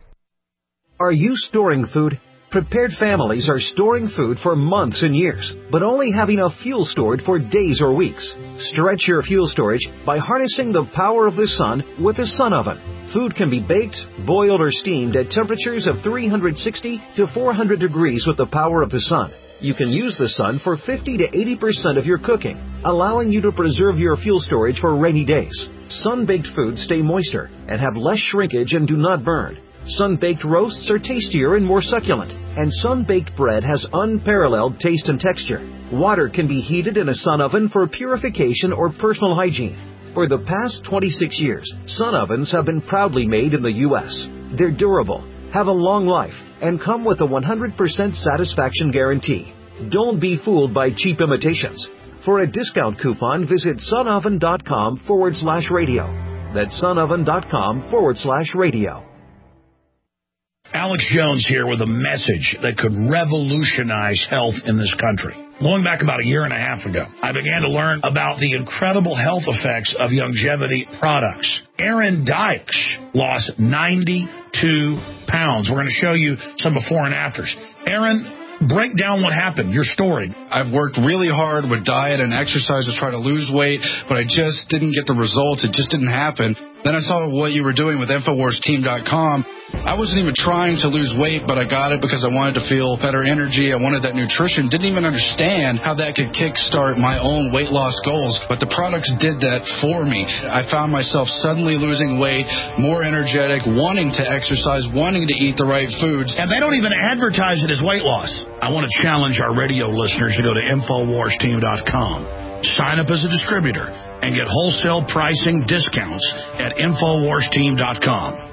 Are you storing food? Prepared families are storing food for months and years, but only have enough fuel stored for days or weeks. Stretch your fuel storage by harnessing the power of the sun with a sun oven. Food can be baked, boiled, or steamed at temperatures of three hundred sixty to four hundred degrees with the power of the sun. You can use the sun for fifty to eighty percent of your cooking, allowing you to preserve your fuel storage for rainy days. Sun-baked foods stay moister and have less shrinkage and do not burn. Sun-baked roasts are tastier and more succulent, and sun-baked bread has unparalleled taste and texture. Water can be heated in a sun oven for purification or personal hygiene. For the past twenty-six years, sun ovens have been proudly made in the U S They're durable, have a long life, and come with a one hundred percent satisfaction guarantee. Don't be fooled by cheap imitations. For a discount coupon, visit sunoven.com forward slash radio. That's sunoven.com forward slash radio. Alex Jones here with a message that could revolutionize health in this country. Going back about a year and a half ago, I began to learn about the incredible health effects of longevity products. Aaron Dykes lost ninety-two pounds. We're going to show you some before and afters. Aaron, break down what happened, your story. I've worked really hard with diet and exercise to try to lose weight, but I just didn't get the results. It just didn't happen. Then I saw what you were doing with Infowars Team dot com. I wasn't even trying to lose weight, but I got it because I wanted to feel better energy. I wanted that nutrition. Didn't even understand how that could kickstart my own weight loss goals, but the products did that for me. I found myself suddenly losing weight, more energetic, wanting to exercise, wanting to eat the right foods. And they don't even advertise it as weight loss. I want to challenge our radio listeners to go to Infowars Team dot com. Sign up as a distributor and get wholesale pricing discounts at Infowars Team dot com.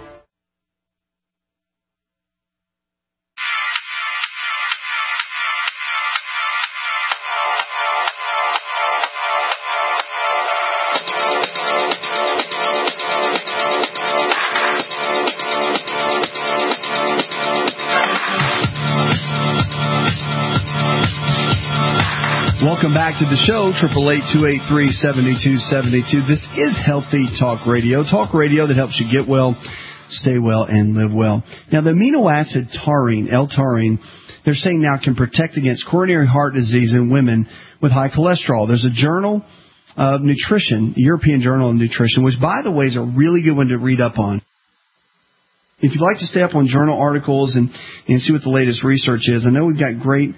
Welcome back to the show, triple eight, two eight three, seven two seven two. This is Healthy Talk Radio, talk radio that helps you get well, stay well, and live well. Now, the amino acid taurine, L-taurine, they're saying now can protect against coronary heart disease in women with high cholesterol. There's a journal of nutrition, the European Journal of Nutrition, which, by the way, is a really good one to read up on. If you'd like to stay up on journal articles and, and see what the latest research is, I know we've got great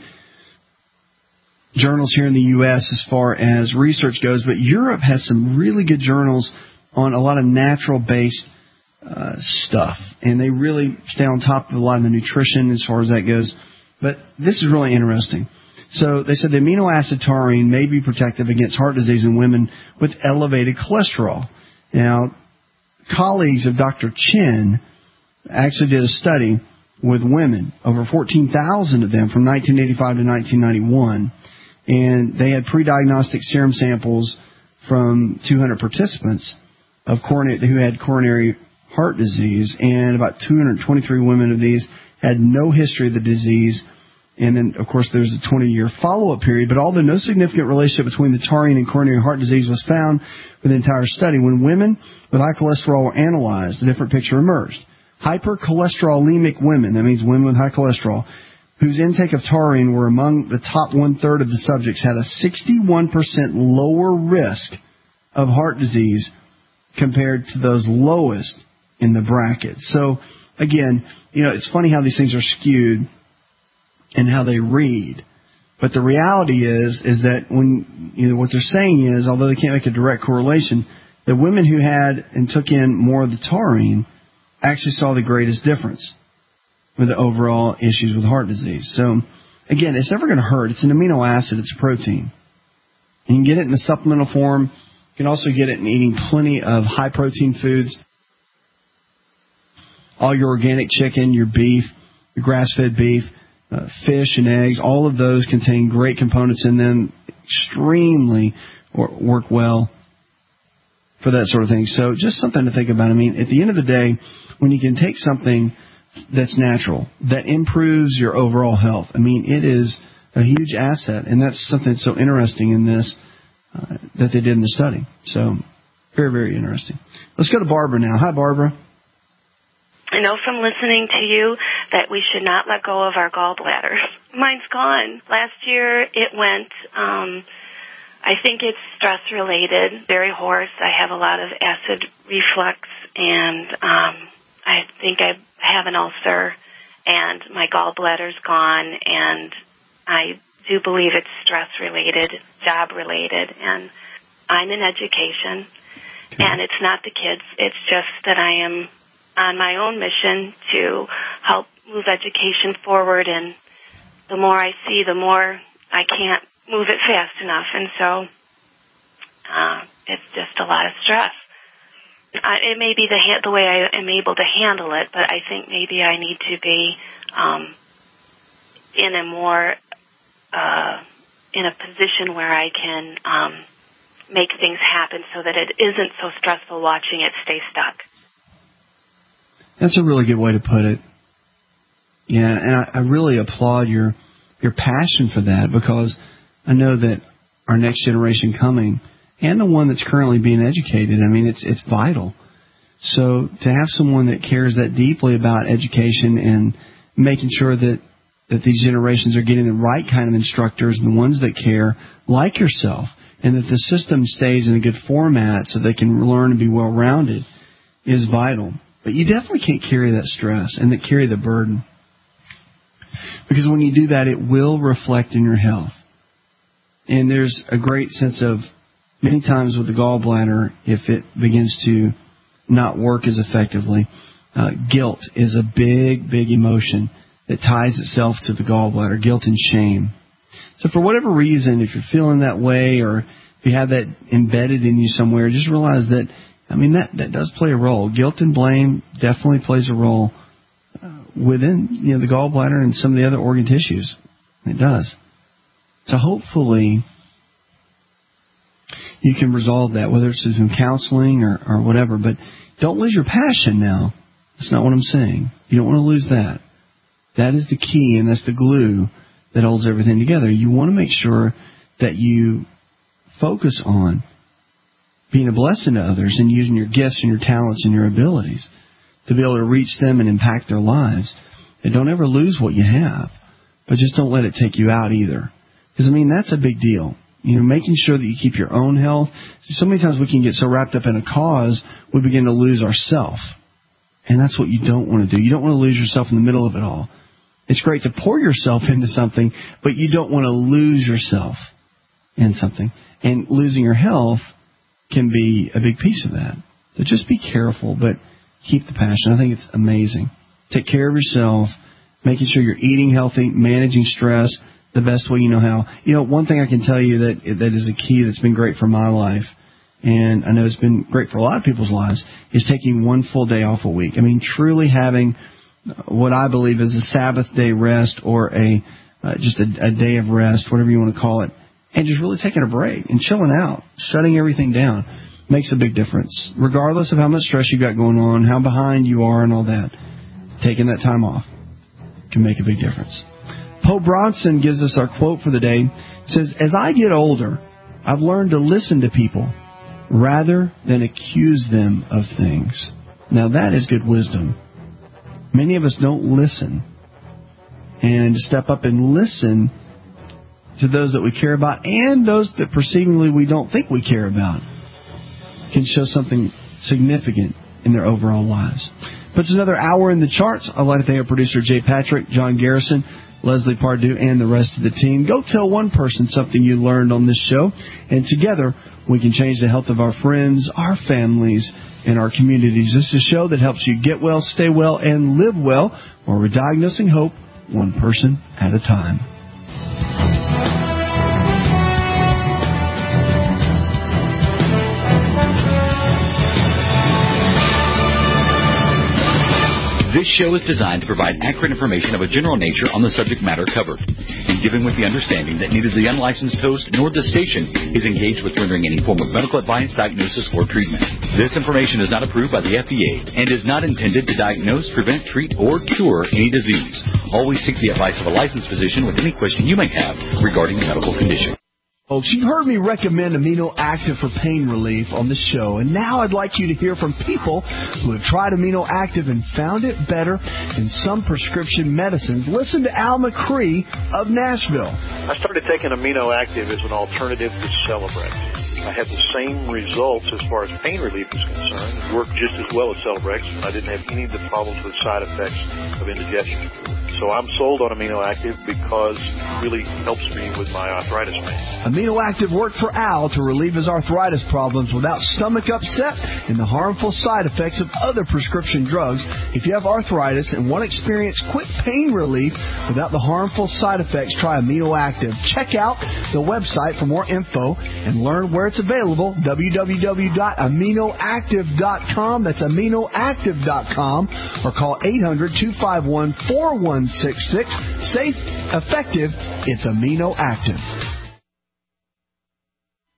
journals here in the U S as far as research goes, but Europe has some really good journals on a lot of natural-based uh, stuff, and they really stay on top of a lot of the nutrition as far as that goes. But this is really interesting. So they said the amino acid taurine may be protective against heart disease in women with elevated cholesterol. Now, colleagues of Doctor Chen actually did a study with women, over fourteen thousand of them from nineteen eighty-five to nineteen ninety-one. And they had pre-diagnostic serum samples from two hundred participants of coronary, who had coronary heart disease, and about two hundred twenty-three women of these had no history of the disease. And then, of course, there's a twenty-year follow-up period. But although no significant relationship between the taurine and coronary heart disease was found for the entire study, when women with high cholesterol were analyzed, a different picture emerged. Hypercholesterolemic women, that means women with high cholesterol, whose intake of taurine were among the top one-third of the subjects, had a sixty-one percent lower risk of heart disease compared to those lowest in the bracket. So, again, you know, it's funny how these things are skewed and how they read. But the reality is, is that when, you know, what they're saying is, although they can't make a direct correlation, the women who had and took in more of the taurine actually saw the greatest difference with the overall issues with heart disease. So, again, it's never going to hurt. It's an amino acid. It's a protein. And you can get it in a supplemental form. You can also get it in eating plenty of high-protein foods. All your organic chicken, your beef, your grass-fed beef, uh, fish and eggs, all of those contain great components in them, extremely work well for that sort of thing. So just something to think about. I mean, at the end of the day, when you can take something that's natural, that improves your overall health. I mean, it is a huge asset, and that's something that's so interesting in this uh, that they did in the study. So, very, very interesting. Let's go to Barbara now. Hi, Barbara. I know from listening to you that we should not let go of our gallbladders. Mine's gone. Last year it went, um, I think it's stress-related, very hoarse. I have a lot of acid reflux, and um, I think I have an ulcer, and my gallbladder's gone, and I do believe it's stress-related, job-related, and I'm in education, okay. And it's not the kids. It's just that I am on my own mission to help move education forward, and the more I see, the more I can't move it fast enough, and so uh, it's just a lot of stress. Uh, it may be the ha- the way I am able to handle it, but I think maybe I need to be um, in a more uh, in a position where I can um, make things happen so that it isn't so stressful watching it stay stuck. That's a really good way to put it. Yeah, and I, I really applaud your your passion for that, because I know that our next generation coming, and the one that's currently being educated, I mean, it's it's vital. So to have someone that cares that deeply about education and making sure that, that these generations are getting the right kind of instructors and the ones that care, like yourself, and that the system stays in a good format so they can learn and be well-rounded, is vital. But you definitely can't carry that stress and that carry the burden. Because when you do that, it will reflect in your health. And there's a great sense of, many times with the gallbladder, if it begins to not work as effectively, uh, guilt is a big, big emotion that ties itself to the gallbladder, guilt and shame. So for whatever reason, if you're feeling that way, or if you have that embedded in you somewhere, just realize that, I mean, that, that does play a role. Guilt and blame definitely plays a role within, you know, the gallbladder and some of the other organ tissues. It does. So hopefully you can resolve that, whether it's through counseling or, or whatever. But don't lose your passion now. That's not what I'm saying. You don't want to lose that. That is the key, and that's the glue that holds everything together. You want to make sure that you focus on being a blessing to others and using your gifts and your talents and your abilities to be able to reach them and impact their lives. And don't ever lose what you have, but just don't let it take you out either. Because, I mean, that's a big deal. You know, making sure that you keep your own health. So many times we can get so wrapped up in a cause, we begin to lose ourself. And that's what you don't want to do. You don't want to lose yourself in the middle of it all. It's great to pour yourself into something, but you don't want to lose yourself in something. And losing your health can be a big piece of that. So just be careful, but keep the passion. I think it's amazing. Take care of yourself, making sure you're eating healthy, managing stress the best way you know how. You know, one thing I can tell you that that is a key that's been great for my life, and I know it's been great for a lot of people's lives, is taking one full day off a week. I mean, truly having what I believe is a Sabbath day rest or a uh, just a, a day of rest, whatever you want to call it, and just really taking a break and chilling out, shutting everything down makes a big difference. Regardless of how much stress you've got going on, how behind you are and all that, taking that time off can make a big difference. Poe Bronson gives us our quote for the day. It says, "As I get older, I've learned to listen to people rather than accuse them of things." Now that is good wisdom. Many of us don't listen. And to step up and listen to those that we care about and those that perceivingly we don't think we care about can show something significant in their overall lives. But it's another hour in the charts. I'd like to thank our producer, Jay Patrick, John Garrison, Leslie Pardue, and the rest of the team. Go tell one person something you learned on this show, and together we can change the health of our friends, our families, and our communities. This is a show that helps you get well, stay well, and live well, while we're diagnosing hope one person at a time. This show is designed to provide accurate information of a general nature on the subject matter covered, and given with the understanding that neither the unlicensed host nor the station is engaged with rendering any form of medical advice, diagnosis, or treatment. This information is not approved by the F D A and is not intended to diagnose, prevent, treat, or cure any disease. Always seek the advice of a licensed physician with any question you may have regarding a medical condition. Folks, you've heard me recommend Amino Active for pain relief on the show, and now I'd like you to hear from people who have tried Amino Active and found it better than some prescription medicines. Listen to Al McCree of Nashville. I started taking Amino Active as an alternative to Celebrex. I had the same results as far as pain relief is concerned. It worked just as well as Celebrex, and I didn't have any of the problems with side effects of indigestion. So I'm sold on Amino Active because it really helps me with my arthritis pain. Amino Active worked for Al to relieve his arthritis problems without stomach upset and the harmful side effects of other prescription drugs. If you have arthritis and want to experience quick pain relief without the harmful side effects, try Amino Active. Check out the website for more info and learn where it's available, w w w dot amino active dot com. That's amino active dot com, or call eight hundred, two five one, four one six six. Safe, effective, it's Amino Active.